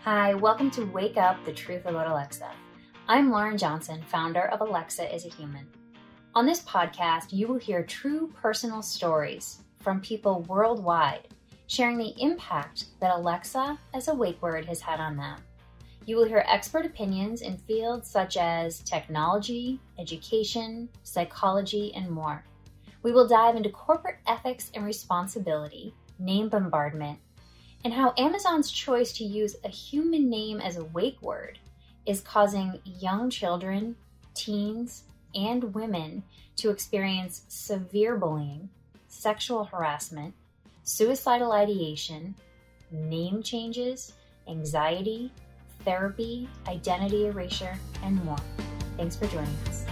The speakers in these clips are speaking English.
Hi, welcome to Wake Up, the Truth About Alexa. I'm Lauren Johnson, founder of Alexa is a Human. On this podcast, you will hear true personal stories from people worldwide, sharing the impact that Alexa as a wake word has had on them. You will hear expert opinions in fields such as technology, education, psychology, and more. We will dive into corporate ethics and responsibility, name bombardment, and how Amazon's choice to use a human name as a wake word is causing young children, teens, and women to experience severe bullying, sexual harassment, suicidal ideation, name changes, anxiety, therapy, identity erasure, and more. Thanks for joining us.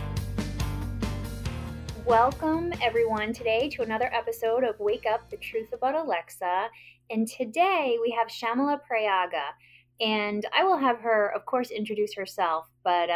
Welcome, everyone, today to another episode of Wake Up, the Truth About Alexa. And today we have Shyamala Prayaga, and I will have her, of course, introduce herself. But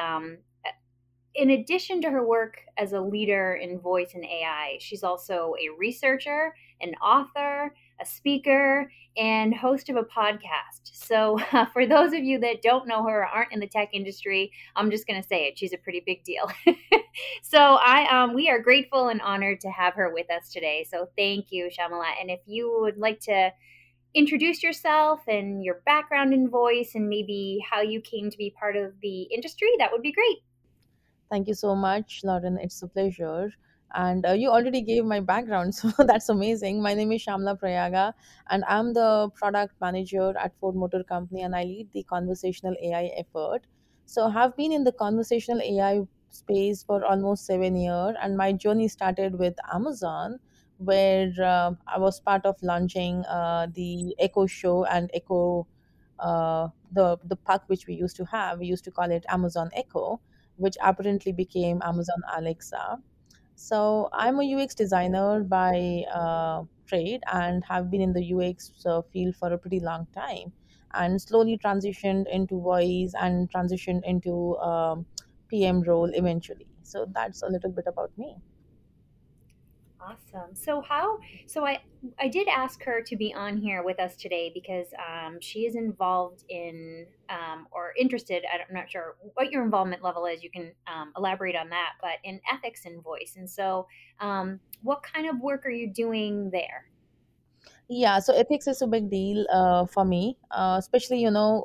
in addition to her work as a leader in voice and AI, she's also a researcher, an author, a speaker, and host of a podcast. So for those of you that don't know her or aren't in the tech industry, I'm just going to say it. She's a pretty big deal. So we are grateful and honored to have her with us today. So thank you, Shyamala. And if you would like to introduce yourself and your background in voice and maybe how you came to be part of the industry, that would be great. Thank you so much, Lauren. It's a pleasure. And you already gave my background, so that's amazing. My name is Shyamala Prayaga, and I'm the product manager at Ford Motor Company, and I lead the conversational AI effort. So I have been in the conversational AI space for almost 7 years, and my journey started with Amazon, where I was part of launching the Echo Show and Echo, the puck which we used to have. We used to call it Amazon Echo, which apparently became Amazon Alexa. So I'm a UX designer by trade and have been in the UX field for a pretty long time, and slowly transitioned into voice and transitioned into PM role eventually. So that's a little bit about me. Awesome. So I did ask her to be on here with us today because she is involved in or interested. I'm not sure what your involvement level is. You can elaborate on that, but in ethics in voice. And so, what kind of work are you doing there? Yeah, so ethics is a big deal for me, especially,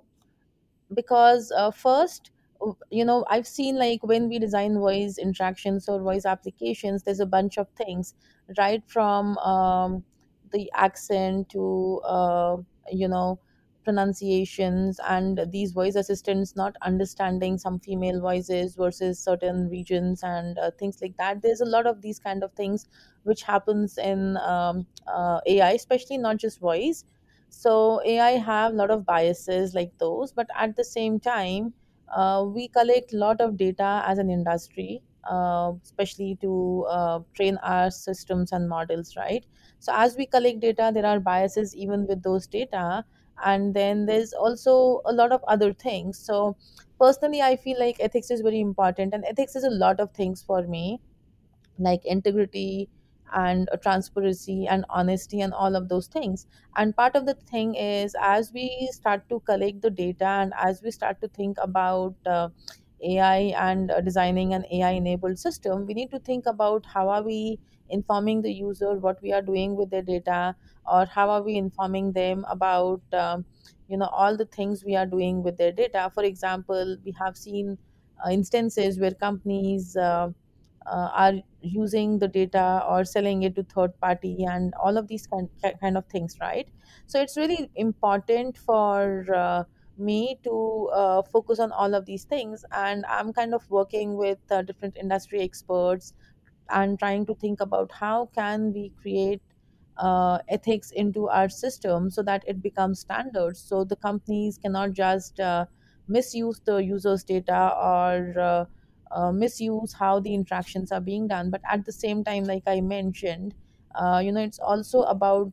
because first, I've seen, like, when we design voice interactions or voice applications, there's a bunch of things, right from the accent to you know pronunciations, and these voice assistants not understanding some female voices versus certain regions, and things like that. There's a lot of these kind of things which happens in AI, especially not just voice. So AI have a lot of biases like those, but at the same time, we collect a lot of data as an industry, especially to train our systems and models, right? So as we collect data, there are biases even with those data, and then there's also a lot of other things. So personally, I feel like ethics is very important, and ethics is a lot of things for me, like integrity and transparency and honesty and all of those things. And part of the thing is, as we start to collect the data and as we start to think about AI and designing an AI enabled system, we need to think about how are we informing the user what we are doing with their data, or how are we informing them about all the things we are doing with their data. For example, we have seen instances where companies are using the data or selling it to third party and all of these kind of things, right? So it's really important for me to focus on all of these things, and I'm kind of working with different industry experts and trying to think about how can we create ethics into our system so that it becomes standard, so the companies cannot just misuse the users data or misuse how the interactions are being done. But at the same time, like I mentioned, it's also about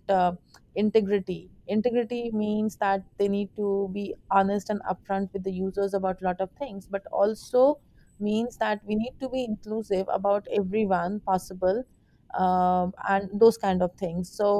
integrity means that they need to be honest and upfront with the users about a lot of things, but also means that we need to be inclusive about everyone possible, and those kind of things. So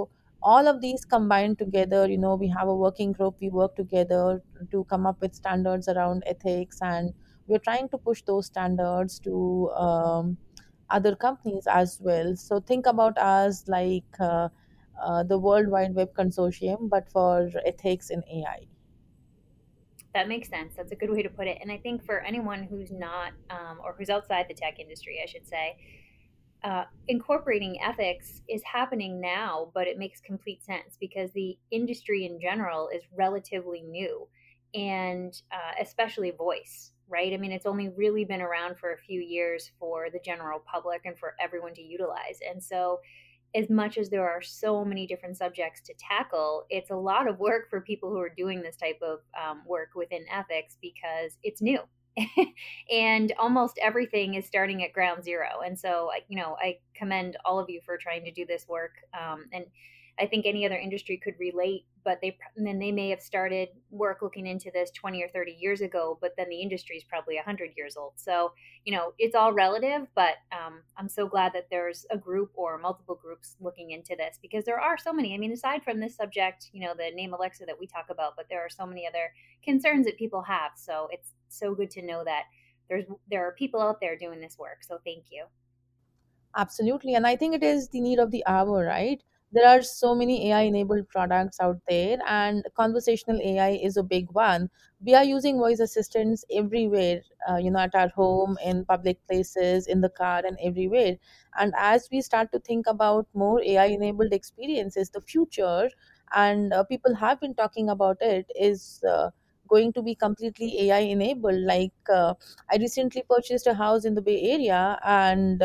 all of these combined together, we have a working group, we work together to come up with standards around ethics, and we're trying to push those standards to other companies as well. So think about us like the World Wide Web Consortium, but for ethics in AI. That makes sense. That's a good way to put it. And I think for anyone who's not, or who's outside the tech industry, I should say, incorporating ethics is happening now, but it makes complete sense because the industry in general is relatively new, and especially voice, right? I mean, it's only really been around for a few years for the general public and for everyone to utilize. And so, as much as there are so many different subjects to tackle, it's a lot of work for people who are doing this type of work within ethics because it's new. And almost everything is starting at ground zero. And so, I commend all of you for trying to do this work. And I think any other industry could relate, but then they may have started work looking into this 20 or 30 years ago, but then the industry is probably 100 years old. So, it's all relative, but I'm so glad that there's a group or multiple groups looking into this because there are so many. I mean, aside from this subject, the name Alexa that we talk about, but there are so many other concerns that people have. So it's so good to know that there are people out there doing this work. So thank you. Absolutely. And I think it is the need of the hour, right? There are so many AI enabled products out there, and conversational AI is a big one. We are using voice assistants everywhere, at our home, in public places, in the car, and everywhere. And as we start to think about more AI enabled experiences, the future, and people have been talking about it, is going to be completely AI enabled. I recently purchased a house in the Bay Area, and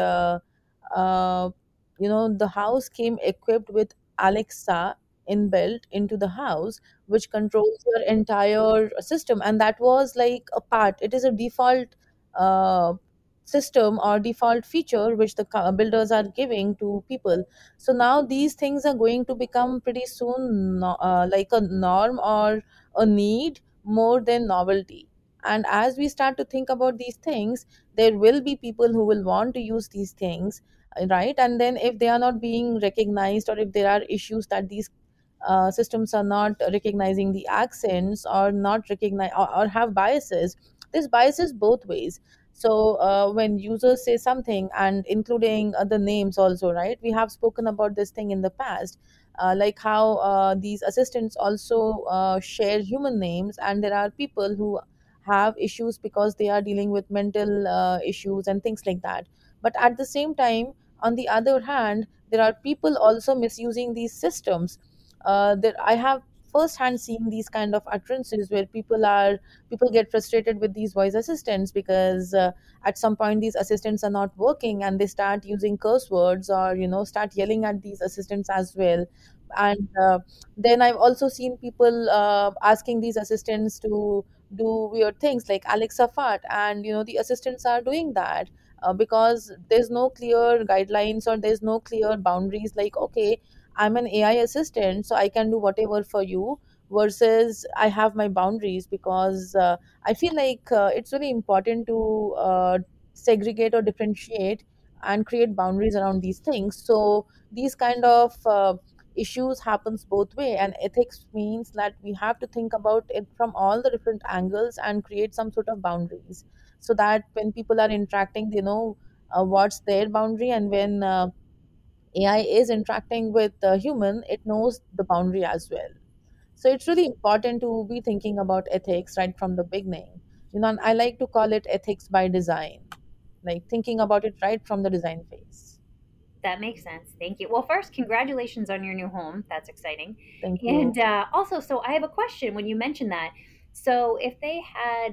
uh, the house came equipped with Alexa inbuilt into the house, which controls your entire system. And that was like a part, it is a default uh, system or default feature which the builders are giving to people. So now these things are going to become pretty soon like a norm or a need more than novelty. And as we start to think about these things, there will be people who will want to use these things, right? And then if they are not being recognized, or if there are issues that these systems are not recognizing the accents, or not recognize, or have biases, there's biases both ways. So when users say something, and including the names also, right? We have spoken about this thing in the past, like how these assistants also share human names, and there are people who have issues because they are dealing with mental issues and things like that. But at the same time, on the other hand, there are people also misusing these systems. That I have firsthand seen these kind of utterances where people get frustrated with these voice assistants because at some point these assistants are not working, and they start using curse words, or start yelling at these assistants as well. And then I've also seen people asking these assistants to do weird things like Alexa fart, and the assistants are doing that because there's no clear guidelines, or there's no clear boundaries, like, okay, I'm an AI assistant, so I can do whatever for you, versus I have my boundaries. Because I feel like it's really important to segregate or differentiate and create boundaries around these things. So these kind of issues happens both way, and ethics means that we have to think about it from all the different angles and create some sort of boundaries, so that when people are interacting, they know what's their boundary, and when AI is interacting with the human, it knows the boundary as well. So it's really important to be thinking about ethics right from the beginning. And I like to call it ethics by design, like thinking about it right from the design phase. That makes sense. Thank you. Well, first, congratulations on your new home. That's exciting. Thank And you. also, so I have a question when you mentioned that. So, if they had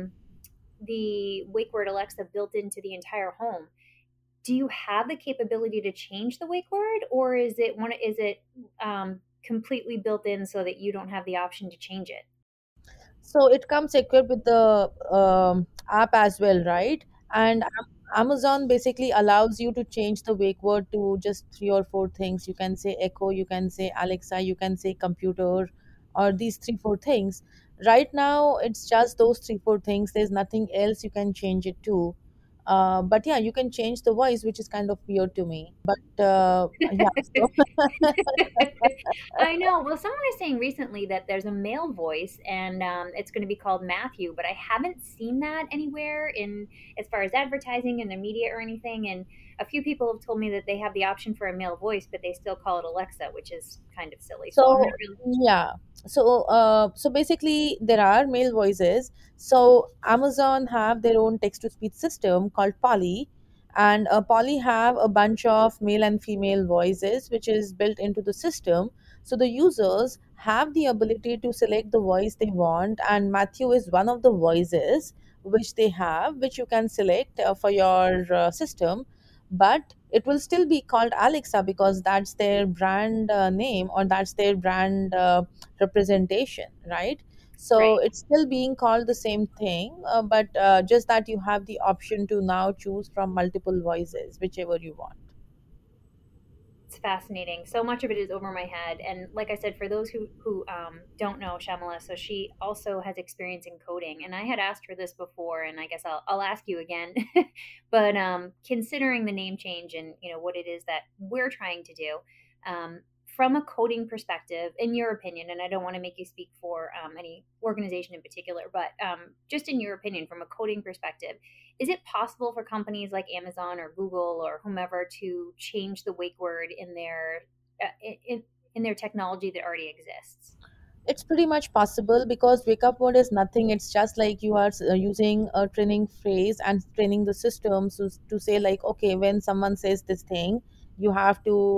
the wake word Alexa built into the entire home, do you have the capability to change the wake word, or is it completely built in so that you don't have the option to change it? So it comes equipped with the app as well, right? And Amazon basically allows you to change the wake word to just three or four things. You can say Echo, you can say Alexa, you can say computer, or these three, four things. Right now, it's just those three, four things. There's nothing else you can change it to. But yeah, you can change the voice, which is kind of weird to me. But yeah, so I know. Well, someone is saying recently that there's a male voice, and it's going to be called Matthew, but I haven't seen that anywhere in as far as advertising in the media or anything. And a few people have told me that they have the option for a male voice, but they still call it Alexa, which is kind of silly. So I'm not so really yeah, so basically there are male voices. So Amazon have their own text to speech system called Polly, and Polly have a bunch of male and female voices which is built into the system. So the users have the ability to select the voice they want, and Matthew is one of the voices which they have, which you can select for your system. But it will still be called Alexa because that's their brand name, or that's their brand representation, right? So right. it's still being called the same thing, but just that you have the option to now choose from multiple voices, whichever you want. It's fascinating. So much of it is over my head. And like I said, for those who don't know Shamala, so she also has experience in coding. And I had asked her this before, and I guess I'll ask you again. But considering the name change and what it is that we're trying to do, um, from a coding perspective, in your opinion, and I don't want to make you speak for any organization in particular, but just in your opinion, from a coding perspective, is it possible for companies like Amazon or Google or whomever to change the wake word in their in their technology that already exists? It's pretty much possible because wake up word is nothing. It's just like you are using a training phrase and training the system to say like, okay, when someone says this thing, you have to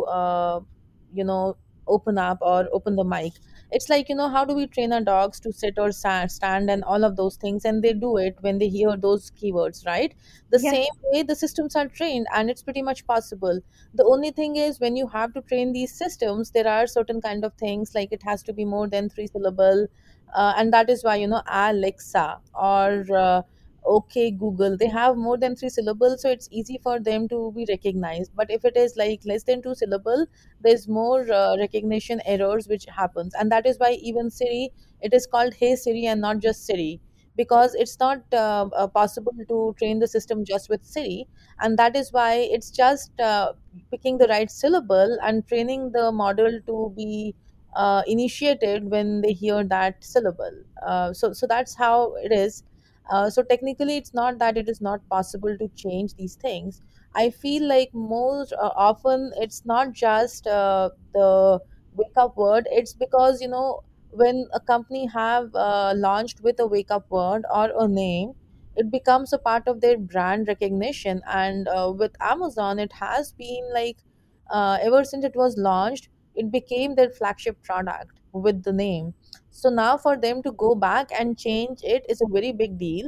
you know open up or open the mic. It's like, how do we train our dogs to sit or stand and all of those things, and they do it when they hear those keywords, right? The Yeah, same way the systems are trained, and it's pretty much possible. The only thing is, when you have to train these systems, there are certain kind of things, like it has to be more than three syllable, and that is why, Alexa or okay Google, they have more than three syllables, so it's easy for them to be recognized. But if it is like less than two syllable, there's more recognition errors which happens, and that is why even Siri, it is called Hey Siri and not just Siri, because it's not possible to train the system just with Siri. And that is why it's just picking the right syllable and training the model to be initiated when they hear that syllable. So that's how it is. So technically, it's not that it is not possible to change these things. I feel like most often it's not just the wake up word. It's because, when a company have launched with a wake up word or a name, it becomes a part of their brand recognition. And with Amazon, it has been like, ever since it was launched, it became their flagship product with the name. So now for them to go back and change it is a very big deal,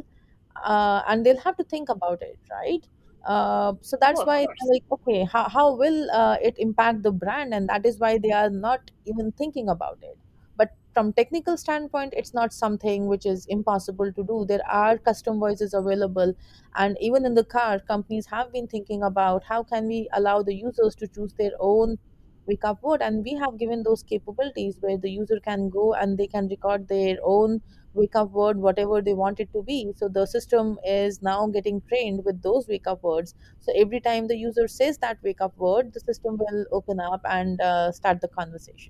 and they'll have to think about it, right? So oh, that's of why they're course. like, okay, how will it impact the brand? And that is why they are not even thinking about it. But from technical standpoint, it's not something which is impossible to do. There are custom voices available, and even in the car, companies have been thinking about how can we allow the users to choose their own wake up word, and we have given those capabilities where the user can go and they can record their own wake up word, whatever they want it to be. So the system is now getting trained with those wake up words. So every time the user says that wake up word, the system will open up and start the conversation.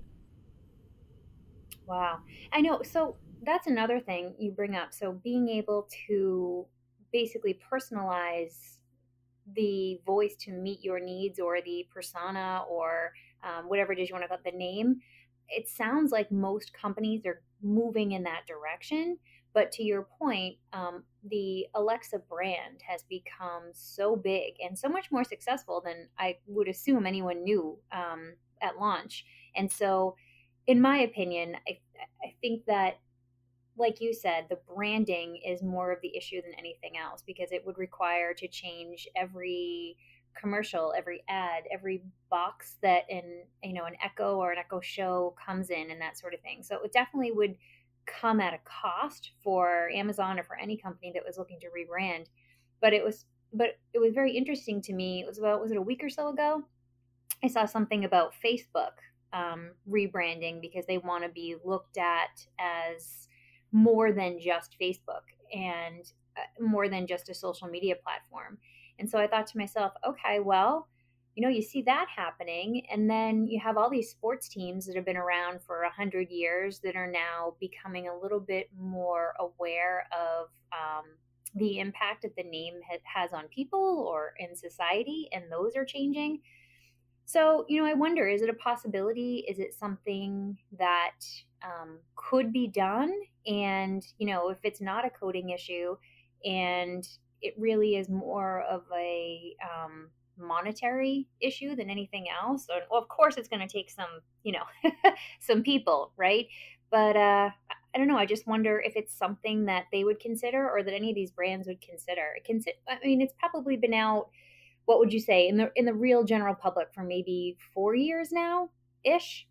Wow. I know. So that's another thing you bring up. So being able to basically personalize the voice to meet your needs or the persona or whatever it is you want to call it, the name. It sounds like most companies are moving in that direction. But to your point, the Alexa brand has become so big and so much more successful than I would assume anyone knew at launch. And so, in my opinion, I think that like you said, the branding is more of the issue than anything else because it would require to change every commercial, every ad, every box that an Echo or an Echo Show comes in and that sort of thing. So it definitely would come at a cost for Amazon or for any company that was looking to rebrand. But it was very interesting to me. It was about was it a week or so ago? I saw something about Facebook rebranding because they want to be looked at as more than just Facebook and more than just a social media platform. And so I thought to myself, okay, well, you see that happening, and then you have all these sports teams that have been around for 100 years that are now becoming a little bit more aware of the impact that the name has on people or in society, and those are changing. So, I wonder, is it a possibility? Is it something that could be done? And, if it's not a coding issue and it really is more of a monetary issue than anything else, or, well, of course, it's going to take some, some people, right? But I don't know. I just wonder if it's something that they would consider or that any of these brands would consider. I mean, it's probably been out, what would you say, in the real general public for maybe 4 years now ish?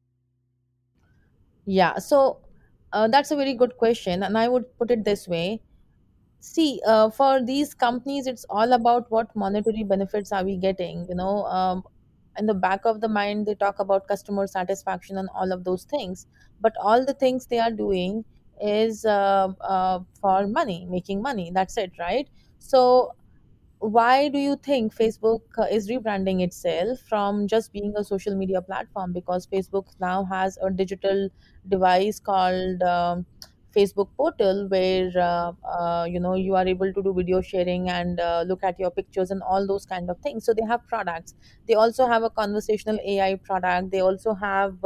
Yeah, so that's a very good question, and I would put it this way. See, for these companies, it's all about what monetary benefits are we getting. In the back of the mind, they talk about customer satisfaction and all of those things. But all the things they are doing is for money, making money. That's it, right? So why do you think Facebook is rebranding itself from just being a social media platform? Because Facebook now has a digital device called Facebook Portal, where you are able to do video sharing and look at your pictures and all those kind of things. So they have products. They also have a conversational AI product. They also have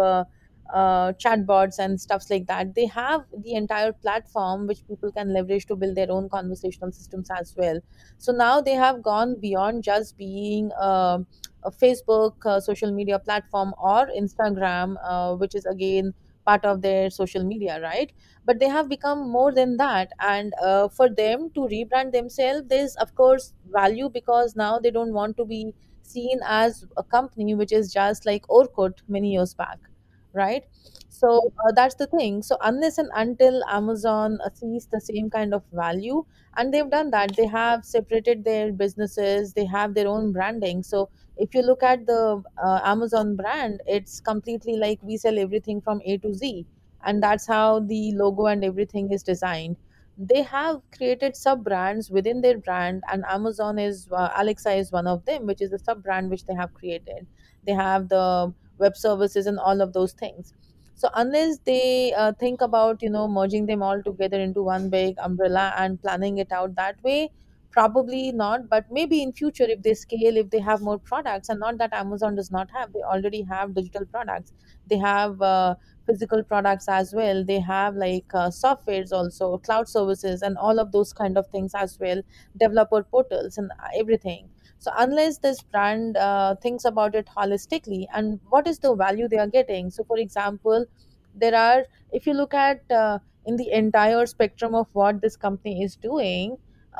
chatbots and stuffs like that. They have the entire platform which people can leverage to build their own conversational systems as well. So now they have gone beyond just being a Facebook social media platform or Instagram, which is again part of their social media, right? But they have become more than that. And for them to rebrand themselves, there's of course value, because now they don't want to be seen as a company which is just like Orkut many years back, right? So that's the thing. So unless and until Amazon sees the same kind of value, and they've done that, they have separated their businesses, they have their own branding. So if you look at the Amazon brand, it's completely like we sell everything from A to Z, and that's how the logo and everything is designed. They have created sub brands within their brand, and Amazon is Alexa is one of them, which is a sub brand which they have created. They have the web services and all of those things. So unless they think about merging them all together into one big umbrella and planning it out that way, probably not. But maybe in future, if they scale, if they have more products, and not that Amazon does not have, they already have digital products. They have physical products as well. They have like softwares also, cloud services, and all of those kind of things as well, developer portals and everything. So unless this brand thinks about it holistically and what is the value they are getting. So for example, there are, if you look at in the entire spectrum of what this company is doing,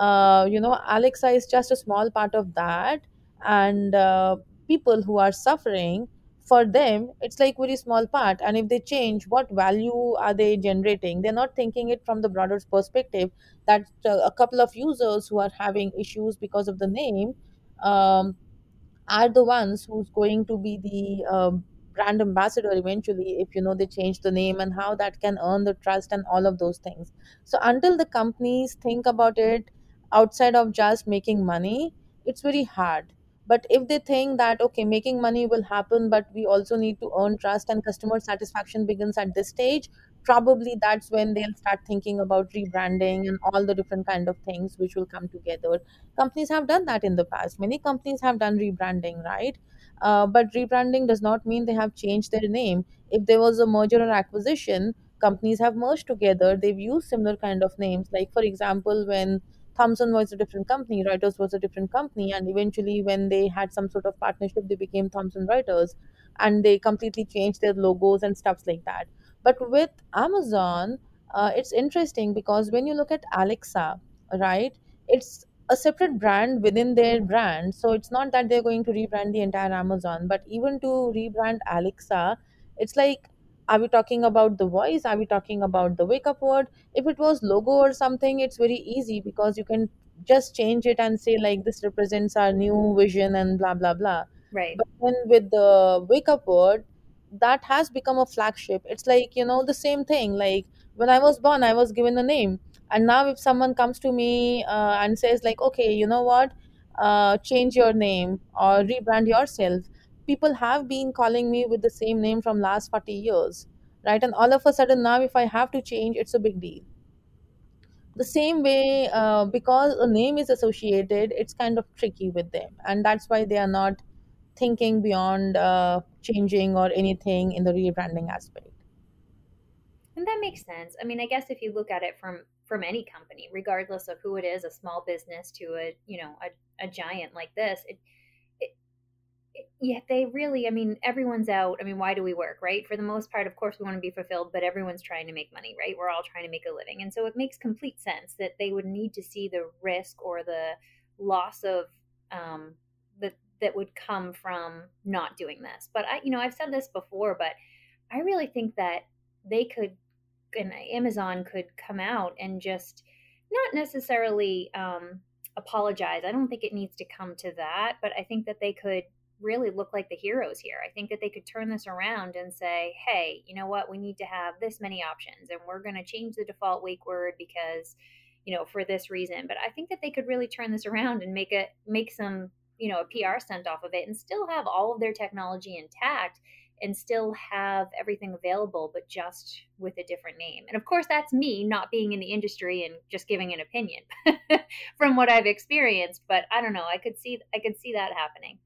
Alexa is just a small part of that. And people who are suffering, for them it's like very small part. And if they change, what value are they generating? They're not thinking it from the broader perspective, that a couple of users who are having issues because of the name um, are the ones who's going to be the brand ambassador eventually, if they change the name, and how that can earn the trust and all of those things. So until the companies think about it outside of just making money, it's very hard. But if they think that okay, making money will happen, but we also need to earn trust and customer satisfaction begins at this stage, probably that's when they'll start thinking about rebranding and all the different kind of things which will come together. Companies have done that in the past. Many companies have done rebranding, right? But rebranding does not mean they have changed their name. If there was a merger or acquisition, companies have merged together. They've used similar kind of names. Like for example, when Thomson was a different company, Reuters was a different company, and eventually when they had some sort of partnership, they became Thomson Reuters, and they completely changed their logos and stuff like that. But with Amazon, it's interesting because when you look at Alexa, right? It's a separate brand within their brand. So it's not that they're going to rebrand the entire Amazon, but even to rebrand Alexa, it's like, are we talking about the voice? Are we talking about the wake up word? If it was logo or something, it's very easy because you can just change it and say, like, this represents our new vision and blah, blah, blah. Right. But then with the wake up word, that has become a flagship. It's like, the same thing. Like when I was born, I was given a name, and now if someone comes to me and says like, okay, you know what, change your name or rebrand yourself. People have been calling me with the same name from last 40 years, right? And all of a sudden now, if I have to change, it's a big deal. The same way, because a name is associated, it's kind of tricky with them, and that's why they are not thinking beyond changing or anything in the rebranding aspect. And that makes sense. I mean, I guess if you look at it from any company, regardless of who it is, a small business to a giant like this, it yeah, they really, I mean, everyone's out. I mean, why do we work, right? For the most part, of course, we want to be fulfilled, but everyone's trying to make money, right? We're all trying to make a living. And so it makes complete sense that they would need to see the risk or the loss of um, that would come from not doing this. But I've said this before, but I really think that they could, and Amazon could come out and just not necessarily apologize. I don't think it needs to come to that, but I think that they could really look like the heroes here. I think that they could turn this around and say, hey, you know what? We need to have this many options and we're going to change the default wake word because, for this reason. But I think that they could really turn this around and make some, a PR stunt off of it and still have all of their technology intact and still have everything available, but just with a different name. And of course, that's me not being in the industry and just giving an opinion from what I've experienced. But I don't know. I could see that happening.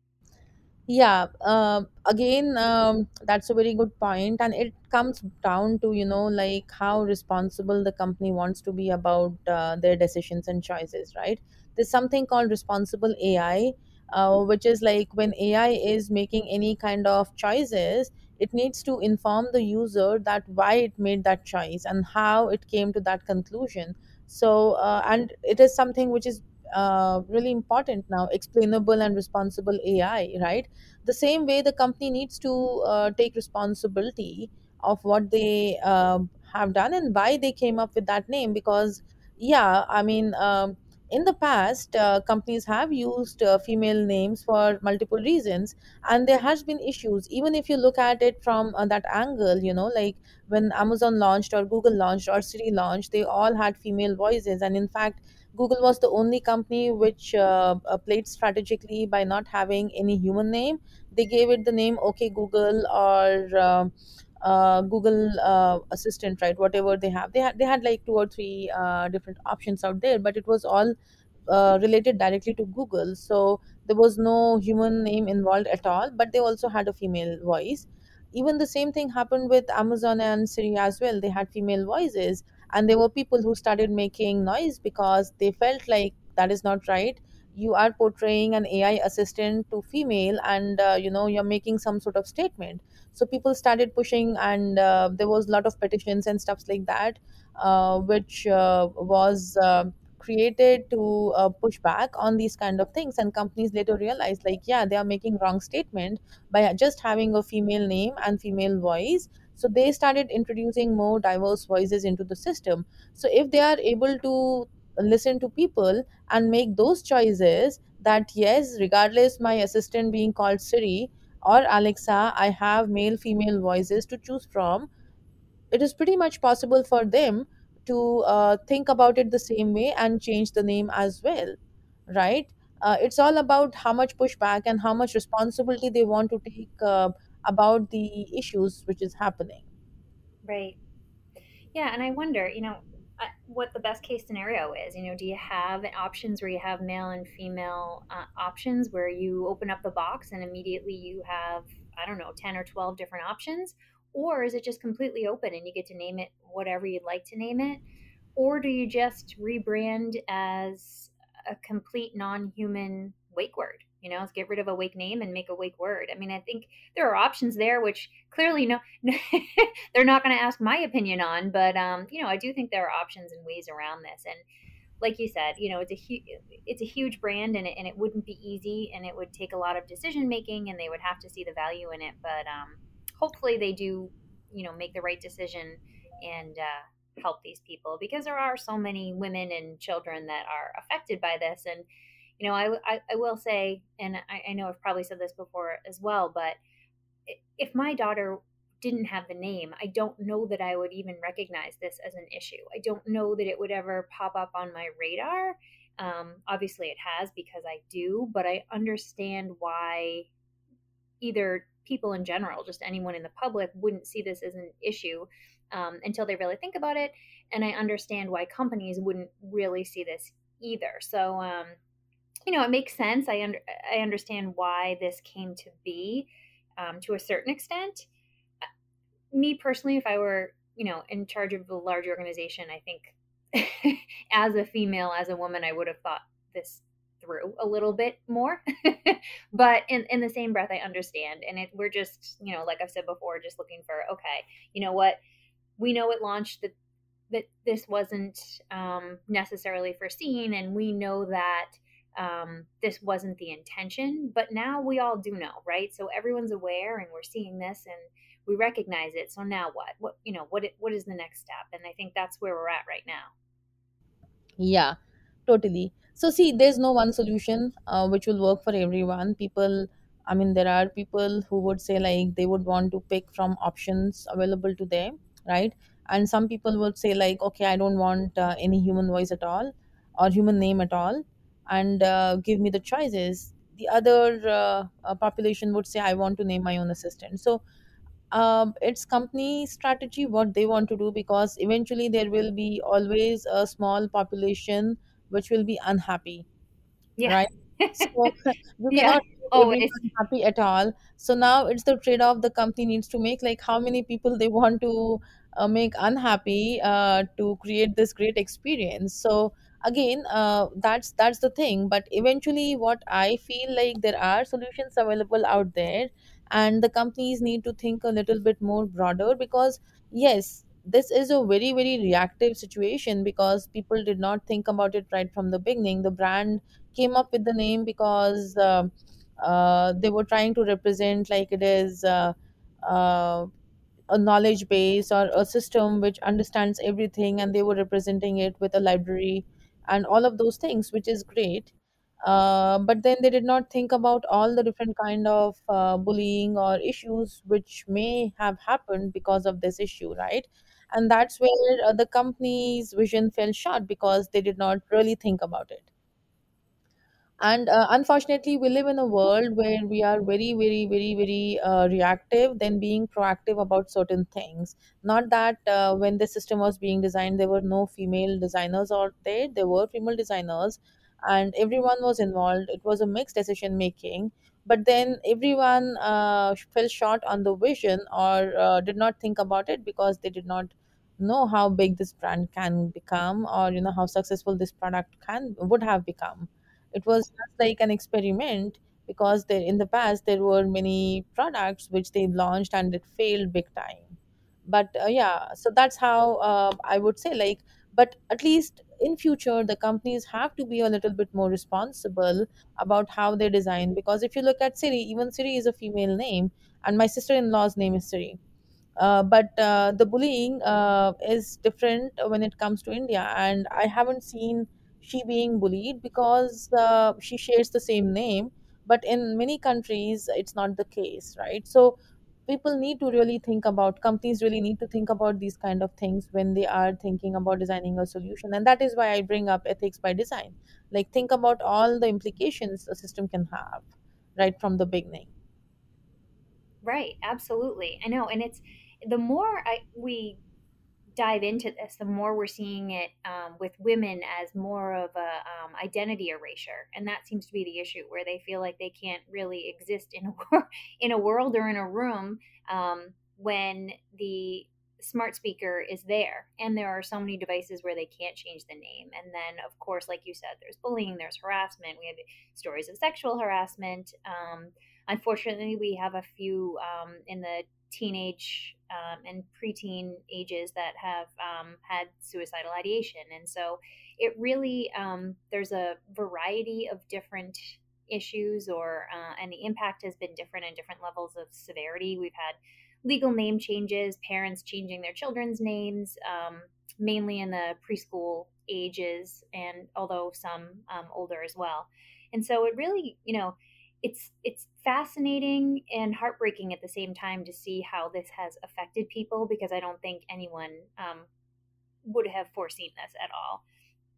Yeah, again, that's a very good point, and it comes down to, like how responsible the company wants to be about their decisions and choices, right? There's something called responsible AI, which is like when AI is making any kind of choices, it needs to inform the user that why it made that choice and how it came to that conclusion. So, and it is something which is really important now, explainable and responsible AI, right? The same way the company needs to take responsibility of what they have done and why they came up with that name, because yeah, I mean, in the past, companies have used female names for multiple reasons, and there has been issues. Even if you look at it from that angle, like when Amazon launched or Google launched or Siri launched, they all had female voices. And in fact, Google was the only company which played strategically by not having any human name. They gave it the name OK Google, or Google Assistant, right? Whatever they had like two or three different options out there, but it was all related directly to Google. So there was no human name involved at all, but they also had a female voice. Even the same thing happened with Amazon and Siri as well. They had female voices, and there were people who started making noise because they felt like that is not right. You are portraying an AI assistant to female, and you're making some sort of statement. So people started pushing, and there was a lot of petitions and stuffs like that, which was created to push back on these kind of things. And companies later realized, like, yeah, they are making wrong statement by just having a female name and female voice. So they started introducing more diverse voices into the system. So if they are able to listen to people and make those choices, that yes, regardless my assistant being called Siri or Alexa, I have male female voices to choose from, it is pretty much possible for them to think about it the same way and change the name as well, right? It's all about how much pushback and how much responsibility they want to take about the issues which is happening. Right. Yeah, and I wonder, what the best case scenario is. Do you have options where you have male and female options where you open up the box and immediately you have, I don't know, 10 or 12 different options? Or is it just completely open and you get to name it whatever you'd like to name it? Or do you just rebrand as a complete non-human wake word? Get rid of a wake name and make a wake word. I mean, I think there are options there which clearly no, they're not going to ask my opinion on, but I do think there are options and ways around this. And like you said, it's a huge brand, and it wouldn't be easy, and it would take a lot of decision making, and they would have to see the value in it. But hopefully, they do, make the right decision and help these people, because there are so many women and children that are affected by this. And I will say, and I know I've probably said this before as well, but if my daughter didn't have the name, I don't know that I would even recognize this as an issue. I don't know that it would ever pop up on my radar. Obviously, it has because I do, but I understand why either people in general, just anyone in the public, wouldn't see this as an issue until they really think about it. And I understand why companies wouldn't really see this either. So, it makes sense. I understand why this came to be to a certain extent. Me personally, if I were, in charge of a large organization, I think as a female, as a woman, I would have thought this through a little bit more. But in the same breath, I understand. And we're just, like I've said before, just looking for, okay, you know what? We know it launched that this wasn't necessarily foreseen, and we know that this wasn't the intention, but now we all do know, right? So everyone's aware, and we're seeing this, and we recognize it. So now what? What is the next step? And I think that's where we're at right now. Yeah, totally. So, see, there's no one solution which will work for everyone. I mean, there are people who would say like they would want to pick from options available to them, right? And some people would say like, okay, I don't want any human voice at all or human name at all, and give me the choices. The other population would say, I want to name my own assistant. So, it's company strategy what they want to do, because eventually there will be always a small population which will be unhappy, Yeah. right? So you Yeah, cannot make always. everyone happy at all. So now it's the trade-off the company needs to make, like how many people they want to make unhappy to create this great experience. So again, that's the thing. But eventually, what I feel like there are solutions available out there, and the companies need to think a little bit more broader, because yes, this is a very very reactive situation, because people did not think about it right from the beginning. The brand came up with the name because they were trying to represent like it is uh, a knowledge base or a system which understands everything, and they were representing it with a library and all of those things, which is great. But then they did not think about all the different kind of bullying or issues which may have happened because of this issue, right? And that's where the company's vision fell short, because they did not really think about it. And unfortunately, we live in a world where we are very very very very reactive than being proactive about certain things. Not that when the system was being designed there were no female designers out there. There were female designers, and everyone was involved. It was a mixed decision making, but then everyone fell short on the vision, or did not think about it, because they did not know how big this brand can become, or how successful this product can would have become. It was just like an experiment, because there in the past there were many products which they launched and it failed big time. But yeah, so that's how I would say, like, but at least in future the companies have to be a little bit more responsible about how they design, because if you look at Siri, even Siri is a female name, and my sister-in-law's name is Siri. But the bullying is different when it comes to India, and I haven't seen she being bullied because she shares the same name. But in many countries, it's not the case, right? So people need to really think about, companies really need to think about these kind of things when they are thinking about designing a solution. And that is why I bring up ethics by design. Like, think about all the implications a system can have right from the beginning. Right, absolutely. I know, and it's the more we dive into this, the more we're seeing it with women as more of a identity erasure, and that seems to be the issue, where they feel like they can't really exist in in a world or in a room when the smart speaker is there, and there are so many devices where they can't change the name. And then, of course, like you said, there's bullying, there's harassment. We have stories of sexual harassment. Unfortunately, we have a few in the teenage and preteen ages that have had suicidal ideation. And so it really, there's a variety of different issues, and the impact has been different in different levels of severity. We've had legal name changes, parents changing their children's names, mainly in the preschool ages, and although some older as well. And so it really, it's fascinating and heartbreaking at the same time to see how this has affected people, because I don't think anyone would have foreseen this at all.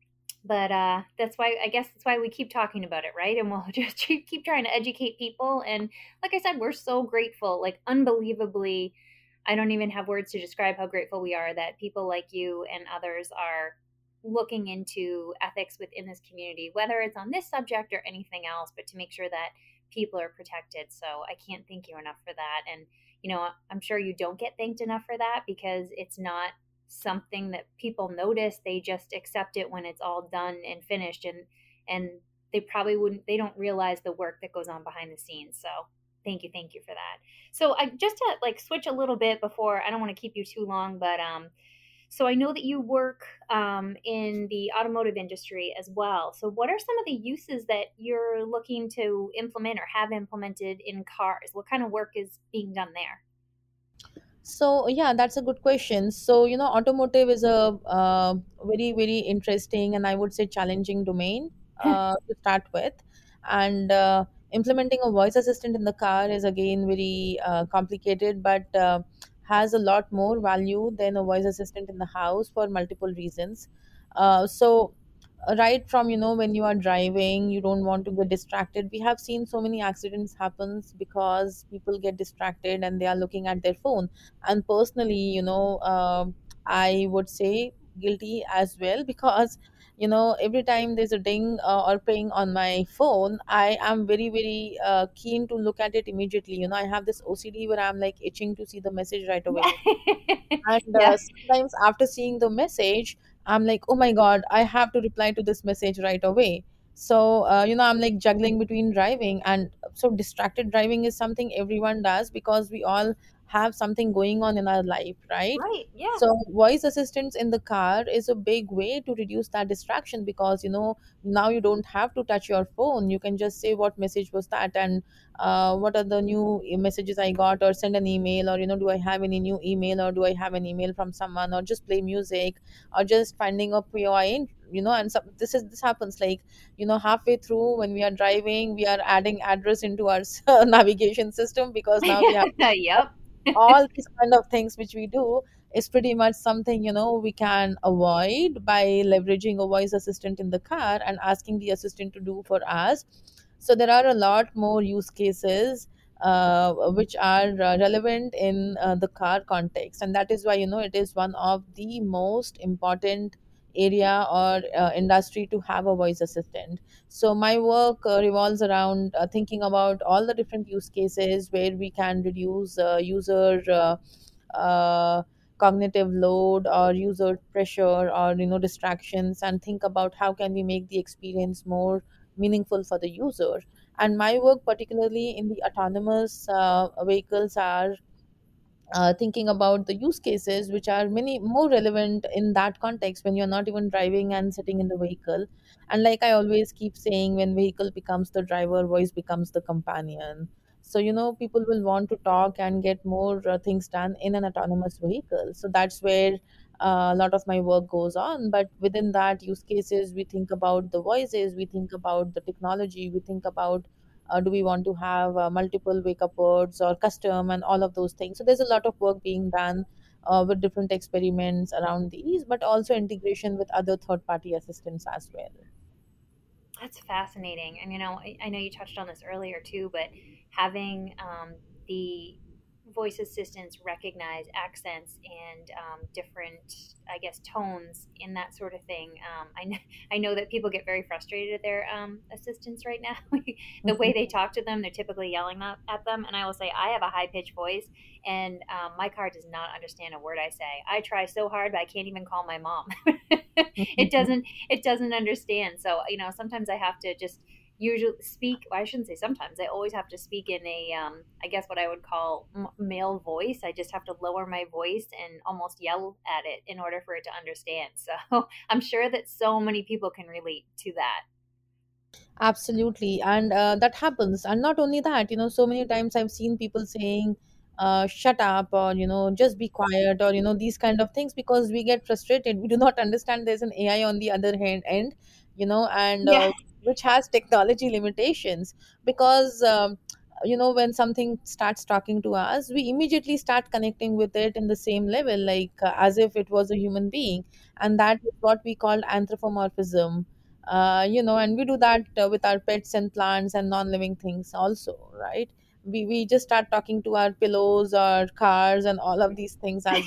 But that's why, I guess that's why we keep talking about it, right? And we'll just keep trying to educate people. And like I said, we're so grateful, like unbelievably. I don't even have words to describe how grateful we are that people like you and others are looking into ethics within this community, whether it's on this subject or anything else, but to make sure that people are protected. So I can't thank you enough for that. And, I'm sure you don't get thanked enough for that because it's not something that people notice. They just accept it when it's all done and finished, and they probably wouldn't, they don't realize the work that goes on behind the scenes. So thank you for that. So I just to like switch a little bit before, I don't want to keep you too long, but so I know that you work in the automotive industry as well. So what are some of the uses that you're looking to implement or have implemented in cars? What kind of work is being done there? So yeah, that's a good question. So automotive is a very very interesting and I would say challenging domain to start with, and implementing a voice assistant in the car is again very complicated, but has a lot more value than a voice assistant in the house for multiple reasons. So right from when you are driving, you don't want to get distracted. We have seen so many accidents happens because people get distracted and they are looking at their phone. And personally, I would say guilty as well, because every time there's a ding or ping on my phone, I am very very keen to look at it immediately. I have this OCD where I'm like itching to see the message right away. And Yeah. sometimes after seeing the message, I'm like, oh my God, I have to reply to this message right away. So, I'm like juggling between driving. And so, distracted driving is something everyone does because we all have something going on in our life, right? Right. Yeah. So, voice assistants in the car is a big way to reduce that distraction because, now you don't have to touch your phone. You can just say what message was that, and what are the new messages I got, or send an email, or do I have any new email, or do I have an email from someone, or just play music, or just finding a POI. And this happens like halfway through when we are driving, we are adding address into our navigation system because now we have Yep. all these kind of things which we do is pretty much something we can avoid by leveraging a voice assistant in the car and asking the assistant to do for us. So there are a lot more use cases which are relevant in the car context, and that is why it is one of the most important area or industry to have a voice assistant. So my work revolves around thinking about all the different use cases where we can reduce user uh, cognitive load or user pressure or distractions, and think about how can we make the experience more meaningful for the user. And my work particularly in the autonomous vehicles are thinking about the use cases which are many more relevant in that context when you're not even driving and sitting in the vehicle. And like I always keep saying, when vehicle becomes the driver, voice becomes the companion. So people will want to talk and get more things done in an autonomous vehicle. So that's where a lot of my work goes on. But within that use cases, we think about the voices, we think about the technology, we think about do we want to have multiple wake up words or custom and all of those things. So there's a lot of work being done with different experiments around these, but also integration with other third party assistants as well. That's fascinating. And I know you touched on this earlier too, but having the voice assistants recognize accents and different, I guess, tones in that sort of thing. I know that people get very frustrated at their assistants right now. The way Mhm. they talk to them, they're typically yelling at them. And I will say, I have a high pitched voice, and my car does not understand a word I say. I try so hard, but I can't even call my mom. It doesn't understand. So sometimes I have to just usually speak, well, I shouldn't say sometimes, I always have to speak in a I guess what I would call male voice. I just have to lower my voice and almost yell at it in order for it to understand. So I'm sure that so many people can relate to that. Absolutely. And that happens. And not only that, so many times I've seen people saying, shut up, or, just be quiet, or, these kind of things because we get frustrated. We do not understand there's an AI on the other end, and Yeah. which has technology limitations. Because, when something starts talking to us, we immediately start connecting with it in the same level, like as if it was a human being. And that is what we call anthropomorphism. And we do that with our pets and plants and non-living things also, right? We just start talking to our pillows, our cars, and all of these things as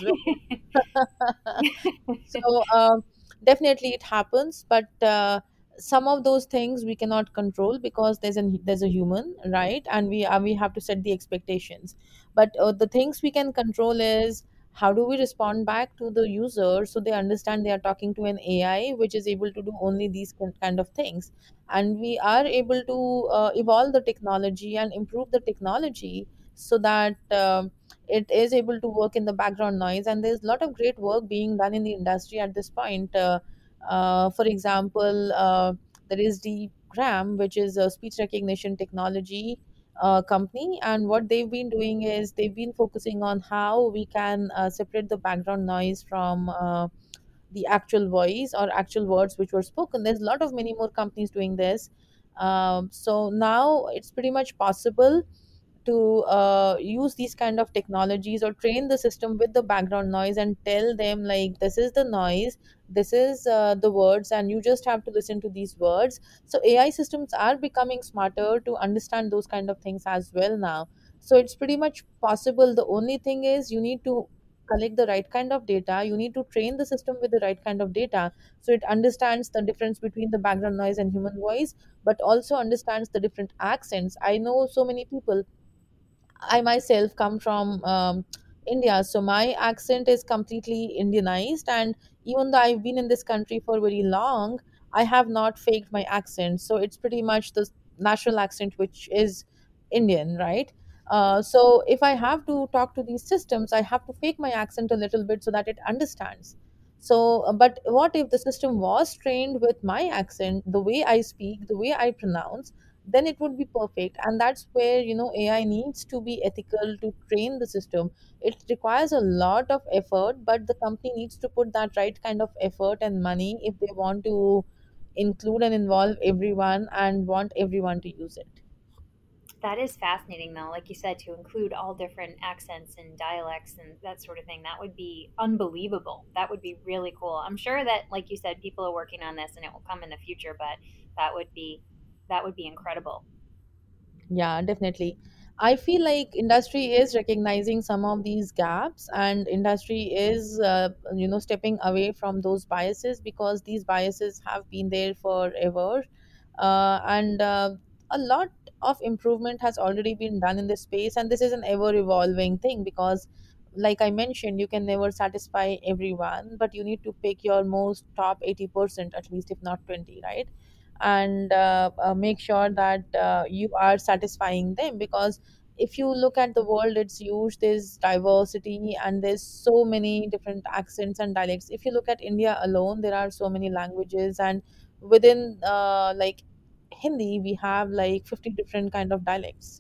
well. So definitely it happens, but some of those things we cannot control because there's a human, right? And we have to set the expectations. But the things we can control is how do we respond back to the user so they understand they are talking to an AI which is able to do only these kind of things, and we are able to evolve the technology and improve the technology so that it is able to work in the background noise. And there's a lot of great work being done in the industry at this point. For example, there is Deepgram, which is a speech recognition technology company, and what they've been doing is they've been focusing on how we can separate the background noise from the actual voice or actual words which were spoken. There's a lot of many more companies doing this. So now it's pretty much possible to use these kind of technologies or train the system with the background noise and tell them like this is the noise, this is the words, and you just have to listen to these words. So AI systems are becoming smarter to understand those kind of things as well now. So it's pretty much possible. The only thing is you need to collect the right kind of data, you need to train the system with the right kind of data so it understands the difference between the background noise and human voice, but also understands the different accents. I know so many people. I myself come from India, so my accent is completely Indianized. And even though I've been in this country for very long, I have not faked my accent. So it's pretty much the national accent, which is Indian, right? So if I have to talk to these systems, I have to fake my accent a little bit so that it understands. So, but what if the system was trained with my accent, the way I speak, the way I pronounce? Then it would be perfect. And that's where AI needs to be ethical to train the system. It requires a lot of effort, but the company needs to put that right kind of effort and money if they want to include and involve everyone and want everyone to use it. That is fascinating, though. Like you said, to include all different accents and dialects and that sort of thing, that would be unbelievable. That would be really cool. I'm sure that, like you said, people are working on this and it will come in the future, but that would be that would be incredible. Yeah, definitely. I feel like industry is recognizing some of these gaps, and industry is, stepping away from those biases because these biases have been there forever. And a lot of improvement has already been done in this space, and this is an ever evolving thing because, like I mentioned, you can never satisfy everyone, but you need to pick your most top 80%, at least, if not 20, right? And make sure that you are satisfying them, because if you look at the world, it's huge, there's diversity and there's so many different accents and dialects. If you look at India alone, there are so many languages, and within like Hindi we have like 50 different kind of dialects.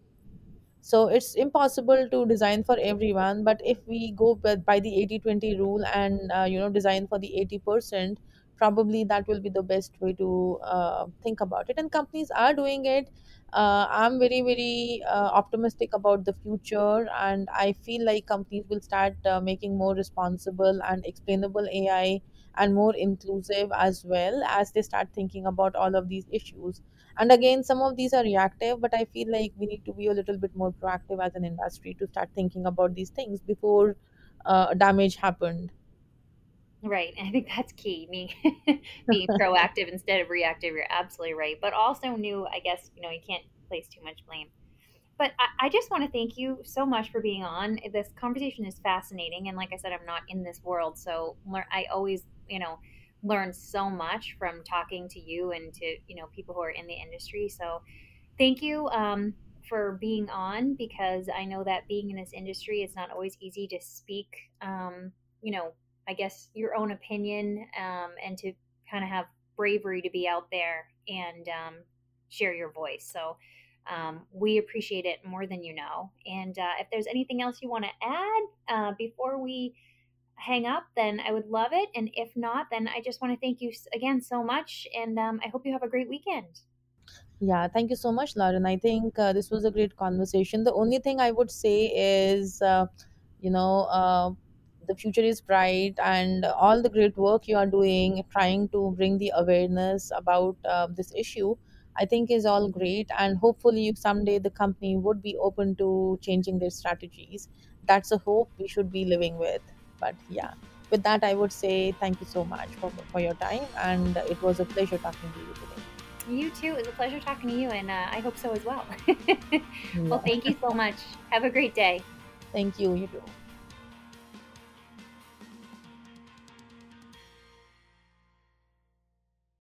So it's impossible to design for everyone, but if we go by the 80/20 rule and design for the 80%, probably that will be the best way to think about it, and companies are doing it. I'm very very optimistic about the future, and I feel like companies will start making more responsible and explainable AI and more inclusive, as well as they start thinking about all of these issues. And again, some of these are reactive, but I feel like we need to be a little bit more proactive as an industry to start thinking about these things before damage happened. Right. I think that's key. Being proactive instead of reactive. You're absolutely right. But also knew, I guess, you can't place too much blame. But I just want to thank you so much for being on. This conversation is fascinating, and like I said, I'm not in this world, so I always, learn so much from talking to you and to people who are in the industry. So thank you for being on, because I know that being in this industry, it's not always easy to speak. You know, I guess your own opinion, and to kind of have bravery to be out there and share your voice. So we appreciate it more than you know. And if there's anything else you want to add before we hang up, then I would love it. And if not, then I just want to thank you again so much. And I hope you have a great weekend. Yeah, thank you so much, Lauren. I think this was a great conversation. The only thing I would say is, you know, the future is bright, and all the great work you are doing trying to bring the awareness about this issue, I think is all great. And hopefully someday the company would be open to changing their strategies. That's a hope we should be living with. But yeah, with that I would say thank you so much for your time, and it was a pleasure talking to you today. You too. It was a pleasure talking to you, and I hope so as well. Well, Yeah, thank you so much. Have a great day. thank you. You too.